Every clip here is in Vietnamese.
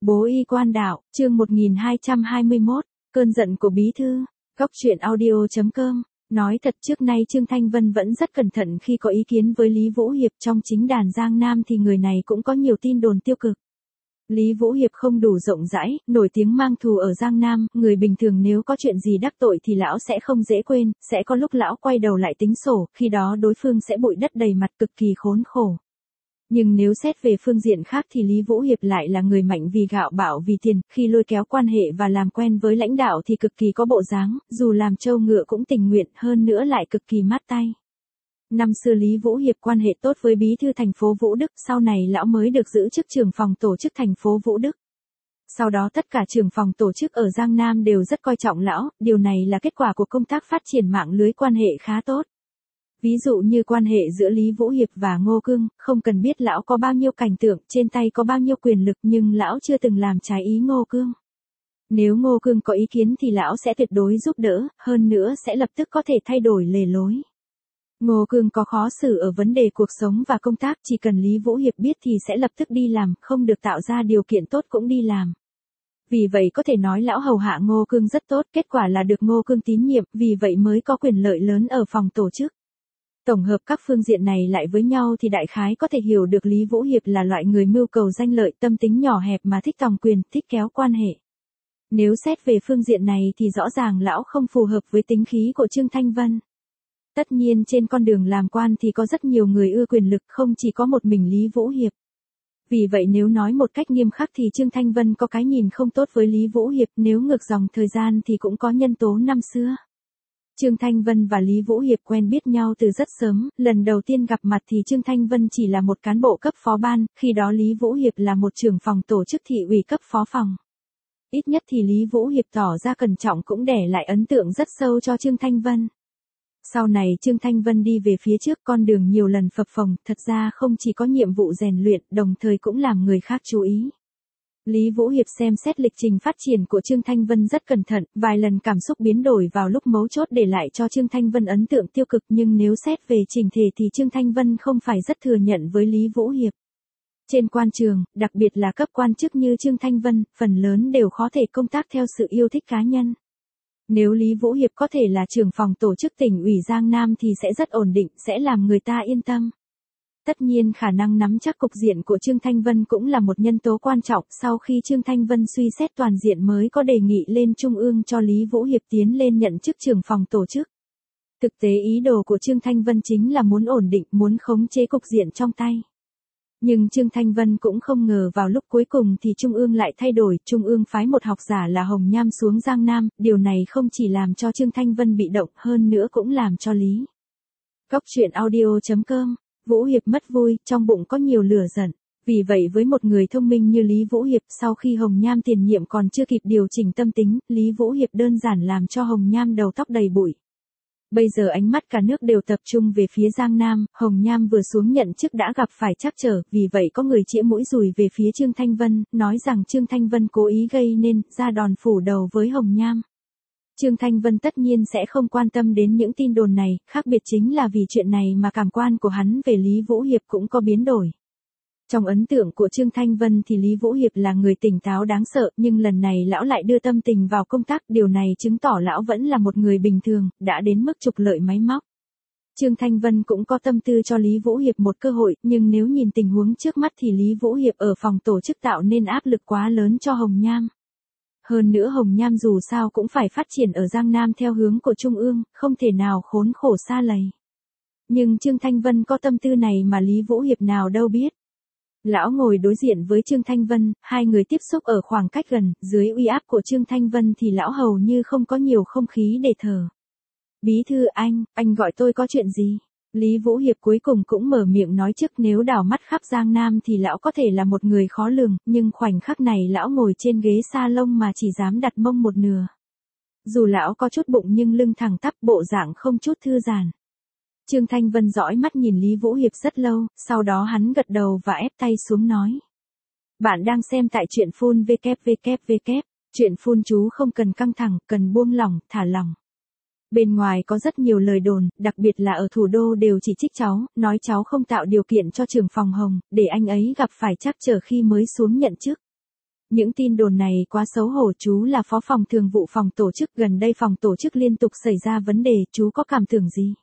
Bố y quan đạo, chương 1221, cơn giận của bí thư. Góc truyện audio.com. Nói thật trước nay Trương Thanh Vân vẫn rất cẩn thận khi có ý kiến với Lý Vũ Hiệp. Trong chính đàn Giang Nam thì người này cũng có nhiều tin đồn tiêu cực. Lý Vũ Hiệp không đủ rộng rãi, nổi tiếng mang thù ở Giang Nam, người bình thường nếu có chuyện gì đắc tội thì lão sẽ không dễ quên, sẽ có lúc lão quay đầu lại tính sổ, khi đó đối phương sẽ bụi đất đầy mặt cực kỳ khốn khổ. Nhưng nếu xét về phương diện khác thì Lý Vũ Hiệp lại là người mạnh vì gạo bạo vì tiền, khi lôi kéo quan hệ và làm quen với lãnh đạo thì cực kỳ có bộ dáng, dù làm trâu ngựa cũng tình nguyện, hơn nữa lại cực kỳ mát tay. Năm xưa Lý Vũ Hiệp quan hệ tốt với bí thư thành phố Vũ Đức, sau này lão mới được giữ chức trưởng phòng tổ chức thành phố Vũ Đức. Sau đó tất cả trưởng phòng tổ chức ở Giang Nam đều rất coi trọng lão, điều này là kết quả của công tác phát triển mạng lưới quan hệ khá tốt. Ví dụ như quan hệ giữa Lý Vũ Hiệp và Ngô Cương, không cần biết lão có bao nhiêu cảnh tượng, trên tay có bao nhiêu quyền lực nhưng lão chưa từng làm trái ý Ngô Cương. Nếu Ngô Cương có ý kiến thì lão sẽ tuyệt đối giúp đỡ, hơn nữa sẽ lập tức có thể thay đổi lề lối. Ngô Cương có khó xử ở vấn đề cuộc sống và công tác, chỉ cần Lý Vũ Hiệp biết thì sẽ lập tức đi làm, không được tạo ra điều kiện tốt cũng đi làm. Vì vậy có thể nói lão hầu hạ Ngô Cương rất tốt, kết quả là được Ngô Cương tín nhiệm, vì vậy mới có quyền lợi lớn ở phòng tổ chức. Tổng hợp các phương diện này lại với nhau thì đại khái có thể hiểu được Lý Vũ Hiệp là loại người mưu cầu danh lợi, tâm tính nhỏ hẹp mà thích tòng quyền, thích kéo quan hệ. Nếu xét về phương diện này thì rõ ràng lão không phù hợp với tính khí của Trương Thanh Vân. Tất nhiên trên con đường làm quan thì có rất nhiều người ưa quyền lực, không chỉ có một mình Lý Vũ Hiệp. Vì vậy nếu nói một cách nghiêm khắc thì Trương Thanh Vân có cái nhìn không tốt với Lý Vũ Hiệp, nếu ngược dòng thời gian thì cũng có nhân tố năm xưa. Trương Thanh Vân và Lý Vũ Hiệp quen biết nhau từ rất sớm, lần đầu tiên gặp mặt thì Trương Thanh Vân chỉ là một cán bộ cấp phó ban, khi đó Lý Vũ Hiệp là một trưởng phòng tổ chức thị ủy cấp phó phòng. Ít nhất thì Lý Vũ Hiệp tỏ ra cẩn trọng cũng để lại ấn tượng rất sâu cho Trương Thanh Vân. Sau này Trương Thanh Vân đi về phía trước con đường nhiều lần phập phồng, thật ra không chỉ có nhiệm vụ rèn luyện, đồng thời cũng làm người khác chú ý. Lý Vũ Hiệp xem xét lịch trình phát triển của Trương Thanh Vân rất cẩn thận, vài lần cảm xúc biến đổi vào lúc mấu chốt để lại cho Trương Thanh Vân ấn tượng tiêu cực, nhưng nếu xét về chỉnh thể thì Trương Thanh Vân không phải rất thừa nhận với Lý Vũ Hiệp. Trên quan trường, đặc biệt là cấp quan chức như Trương Thanh Vân, phần lớn đều khó thể công tác theo sự yêu thích cá nhân. Nếu Lý Vũ Hiệp có thể là trưởng phòng tổ chức tỉnh ủy Giang Nam thì sẽ rất ổn định, sẽ làm người ta yên tâm. Tất nhiên khả năng nắm chắc cục diện của Trương Thanh Vân cũng là một nhân tố quan trọng, sau khi Trương Thanh Vân suy xét toàn diện mới có đề nghị lên Trung ương cho Lý Vũ Hiệp tiến lên nhận chức trưởng phòng tổ chức. Thực tế ý đồ của Trương Thanh Vân chính là muốn ổn định, muốn khống chế cục diện trong tay. Nhưng Trương Thanh Vân cũng không ngờ vào lúc cuối cùng thì Trung ương lại thay đổi, Trung ương phái một học giả là Hồng Nham xuống Giang Nam, điều này không chỉ làm cho Trương Thanh Vân bị động, hơn nữa cũng làm cho Lý. Góc truyện audio.com. Vũ Hiệp mất vui, trong bụng có nhiều lửa giận. Vì vậy với một người thông minh như Lý Vũ Hiệp, sau khi Hồng Nham tiền nhiệm còn chưa kịp điều chỉnh tâm tính, Lý Vũ Hiệp đơn giản làm cho Hồng Nham đầu tóc đầy bụi. Bây giờ ánh mắt cả nước đều tập trung về phía Giang Nam, Hồng Nham vừa xuống nhận chức đã gặp phải trắc trở, vì vậy có người chĩa mũi dùi về phía Trương Thanh Vân, nói rằng Trương Thanh Vân cố ý gây nên, ra đòn phủ đầu với Hồng Nham. Trương Thanh Vân tất nhiên sẽ không quan tâm đến những tin đồn này, khác biệt chính là vì chuyện này mà cảm quan của hắn về Lý Vũ Hiệp cũng có biến đổi. Trong ấn tượng của Trương Thanh Vân thì Lý Vũ Hiệp là người tỉnh táo đáng sợ, nhưng lần này lão lại đưa tâm tình vào công tác, điều này chứng tỏ lão vẫn là một người bình thường, đã đến mức trục lợi máy móc. Trương Thanh Vân cũng có tâm tư cho Lý Vũ Hiệp một cơ hội, nhưng nếu nhìn tình huống trước mắt thì Lý Vũ Hiệp ở phòng tổ chức tạo nên áp lực quá lớn cho Hồng Nham. Hơn nữa Hồng Nham dù sao cũng phải phát triển ở Giang Nam theo hướng của Trung ương, không thể nào khốn khổ xa lầy. Nhưng Trương Thanh Vân có tâm tư này mà Lý Vũ Hiệp nào đâu biết. Lão ngồi đối diện với Trương Thanh Vân, hai người tiếp xúc ở khoảng cách gần, dưới uy áp của Trương Thanh Vân thì lão hầu như không có nhiều không khí để thở. Bí thư anh gọi tôi có chuyện gì? Lý Vũ Hiệp cuối cùng cũng mở miệng nói trước, nếu đảo mắt khắp Giang Nam thì lão có thể là một người khó lường, nhưng khoảnh khắc này lão ngồi trên ghế salon mà chỉ dám đặt mông một nửa. Dù lão có chút bụng nhưng lưng thẳng tắp, bộ dạng không chút thư giãn. Trương Thanh Vân dõi mắt nhìn Lý Vũ Hiệp rất lâu, sau đó hắn gật đầu và ép tay xuống nói. Bạn đang xem tại truyện phun www. Truyện phun chú không cần căng thẳng, cần buông lỏng, thả lỏng. Bên ngoài có rất nhiều lời đồn, đặc biệt là ở thủ đô đều chỉ trích cháu, nói cháu không tạo điều kiện cho trưởng phòng Hồng, để anh ấy gặp phải trắc trở khi mới xuống nhận chức. Những tin đồn này quá xấu hổ, chú là phó phòng thường vụ phòng tổ chức, gần đây phòng tổ chức liên tục xảy ra vấn đề, chú có cảm tưởng gì?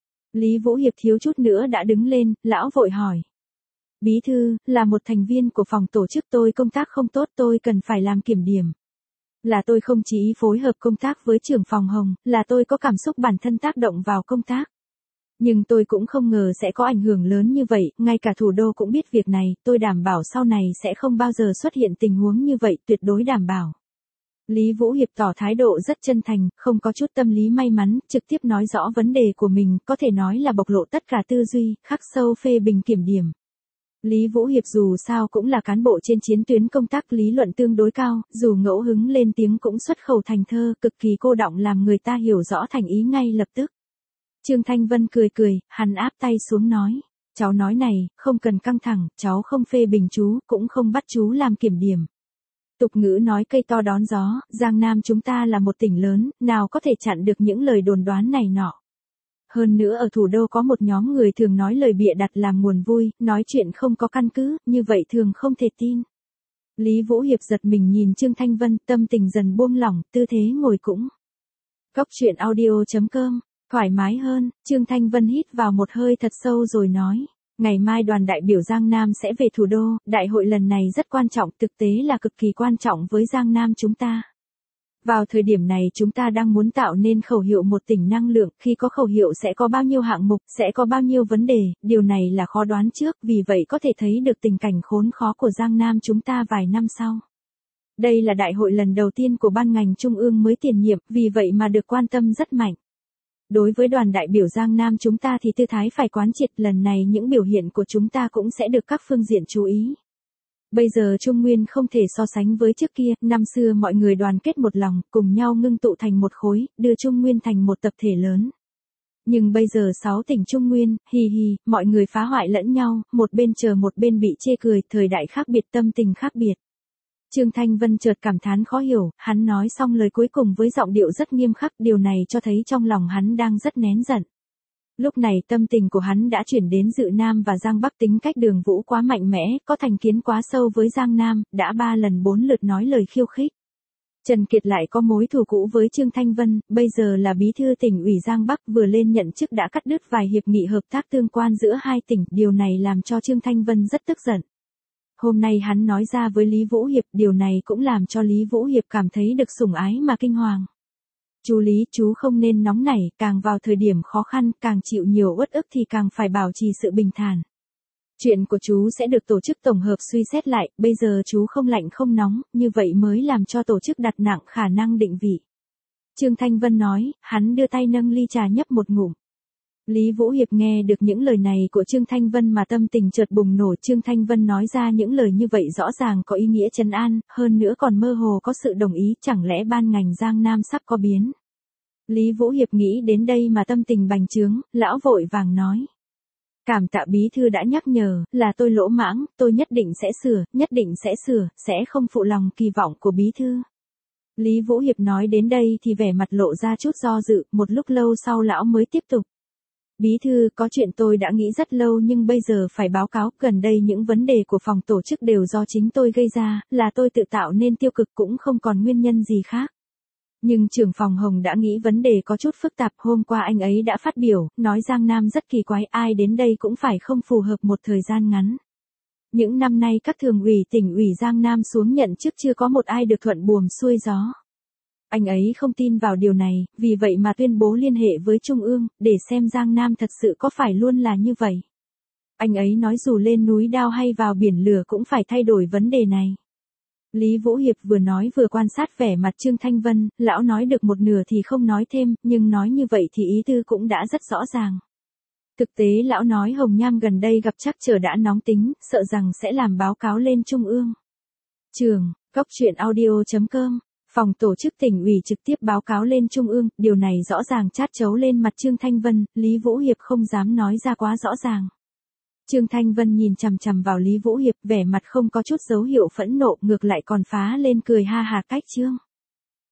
Lý Vũ Hiệp thiếu chút nữa đã đứng lên, lão vội hỏi. Bí thư, là một thành viên của phòng tổ chức tôi công tác không tốt, tôi cần phải làm kiểm điểm. Là tôi không chỉ phối hợp công tác với trưởng phòng Hồng, là tôi có cảm xúc bản thân tác động vào công tác. Nhưng tôi cũng không ngờ sẽ có ảnh hưởng lớn như vậy, ngay cả thủ đô cũng biết việc này, tôi đảm bảo sau này sẽ không bao giờ xuất hiện tình huống như vậy, tuyệt đối đảm bảo. Lý Vũ Hiệp tỏ thái độ rất chân thành, không có chút tâm lý may mắn, trực tiếp nói rõ vấn đề của mình, có thể nói là bộc lộ tất cả tư duy, khắc sâu phê bình kiểm điểm. Lý Vũ Hiệp dù sao cũng là cán bộ trên chiến tuyến công tác lý luận tương đối cao, dù ngẫu hứng lên tiếng cũng xuất khẩu thành thơ, cực kỳ cô đọng làm người ta hiểu rõ thành ý ngay lập tức. Trương Thanh Vân cười cười, hắn áp tay xuống nói. Cháu nói này, không cần căng thẳng, cháu không phê bình chú, cũng không bắt chú làm kiểm điểm. Tục ngữ nói cây to đón gió, Giang Nam chúng ta là một tỉnh lớn, nào có thể chặn được những lời đồn đoán này nọ. Hơn nữa ở thủ đô có một nhóm người thường nói lời bịa đặt làm nguồn vui, nói chuyện không có căn cứ, như vậy thường không thể tin. Lý Vũ Hiệp giật mình nhìn Trương Thanh Vân, tâm tình dần buông lỏng, tư thế ngồi cũng. Góc truyện audio.com, thoải mái hơn, Trương Thanh Vân hít vào một hơi thật sâu rồi nói. Ngày mai đoàn đại biểu Giang Nam sẽ về thủ đô, đại hội lần này rất quan trọng, thực tế là cực kỳ quan trọng với Giang Nam chúng ta. Vào thời điểm này chúng ta đang muốn tạo nên khẩu hiệu một tỉnh năng lượng, khi có khẩu hiệu sẽ có bao nhiêu hạng mục, sẽ có bao nhiêu vấn đề, điều này là khó đoán trước, vì vậy có thể thấy được tình cảnh khốn khó của Giang Nam chúng ta vài năm sau. Đây là đại hội lần đầu tiên của ban ngành trung ương mới tiền nhiệm, vì vậy mà được quan tâm rất mạnh. Đối với đoàn đại biểu Giang Nam chúng ta thì tư thái phải quán triệt, lần này những biểu hiện của chúng ta cũng sẽ được các phương diện chú ý. Bây giờ Trung Nguyên không thể so sánh với trước kia, năm xưa mọi người đoàn kết một lòng, cùng nhau ngưng tụ thành một khối, đưa Trung Nguyên thành một tập thể lớn. Nhưng bây giờ 6 tỉnh Trung Nguyên, mọi người phá hoại lẫn nhau, một bên chờ một bên bị chê cười, thời đại khác biệt tâm tình khác biệt. Trương Thanh Vân chợt cảm thán khó hiểu, hắn nói xong lời cuối cùng với giọng điệu rất nghiêm khắc, điều này cho thấy trong lòng hắn đang rất nén giận. Lúc này tâm tình của hắn đã chuyển đến Dự Nam và Giang Bắc, tính cách Đường Vũ quá mạnh mẽ, có thành kiến quá sâu với Giang Nam, đã 3 lần 4 lượt nói lời khiêu khích. Trần Kiệt lại có mối thù cũ với Trương Thanh Vân, bây giờ là bí thư tỉnh ủy Giang Bắc, vừa lên nhận chức đã cắt đứt vài hiệp nghị hợp tác tương quan giữa hai tỉnh, điều này làm cho Trương Thanh Vân rất tức giận. Hôm nay hắn nói ra với Lý Vũ Hiệp, điều này cũng làm cho Lý Vũ Hiệp cảm thấy được sủng ái mà kinh hoàng. Chú Lý, chú không nên nóng nảy, càng vào thời điểm khó khăn, càng chịu nhiều uất ức thì càng phải bảo trì sự bình thản. Chuyện của chú sẽ được tổ chức tổng hợp suy xét lại, bây giờ chú không lạnh không nóng, như vậy mới làm cho tổ chức đặt nặng khả năng định vị. Trương Thanh Vân nói, hắn đưa tay nâng ly trà nhấp một ngụm. Lý Vũ Hiệp nghe được những lời này của Trương Thanh Vân mà tâm tình chợt bùng nổ. Trương Thanh Vân nói ra những lời như vậy rõ ràng có ý nghĩa trấn an, hơn nữa còn mơ hồ có sự đồng ý, chẳng lẽ ban ngành Giang Nam sắp có biến. Lý Vũ Hiệp nghĩ đến đây mà tâm tình bành trướng, lão vội vàng nói. Cảm tạ bí thư đã nhắc nhở, là tôi lỗ mãng, tôi nhất định sẽ sửa, sẽ không phụ lòng kỳ vọng của bí thư. Lý Vũ Hiệp nói đến đây thì vẻ mặt lộ ra chút do dự, một lúc lâu sau lão mới tiếp tục. Bí thư, có chuyện tôi đã nghĩ rất lâu nhưng bây giờ phải báo cáo, gần đây những vấn đề của phòng tổ chức đều do chính tôi gây ra, là tôi tự tạo nên tiêu cực, cũng không còn nguyên nhân gì khác. Nhưng trưởng phòng Hồng đã nghĩ vấn đề có chút phức tạp, hôm qua anh ấy đã phát biểu, nói Giang Nam rất kỳ quái, ai đến đây cũng phải không phù hợp một thời gian ngắn. Những năm nay các thường ủy tỉnh ủy Giang Nam xuống nhận chức chưa có một ai được thuận buồm xuôi gió. Anh ấy không tin vào điều này, vì vậy mà tuyên bố liên hệ với Trung ương, để xem Giang Nam thật sự có phải luôn là như vậy. Anh ấy nói dù lên núi đao hay vào biển lửa cũng phải thay đổi vấn đề này. Lý Vũ Hiệp vừa nói vừa quan sát vẻ mặt Trương Thanh Vân, lão nói được một nửa thì không nói thêm, nhưng nói như vậy thì ý tư cũng đã rất rõ ràng. Thực tế lão nói Hồng Nham gần đây gặp trắc trở đã nóng tính, sợ rằng sẽ làm báo cáo lên Trung ương. Trường, góc truyện audio.com, phòng tổ chức tỉnh ủy trực tiếp báo cáo lên Trung ương, điều này rõ ràng chát chấu lên mặt Trương Thanh Vân, Lý Vũ Hiệp không dám nói ra quá rõ ràng. Trương Thanh Vân nhìn chằm chằm vào Lý Vũ Hiệp, vẻ mặt không có chút dấu hiệu phẫn nộ, ngược lại còn phá lên cười ha hà cách Trương.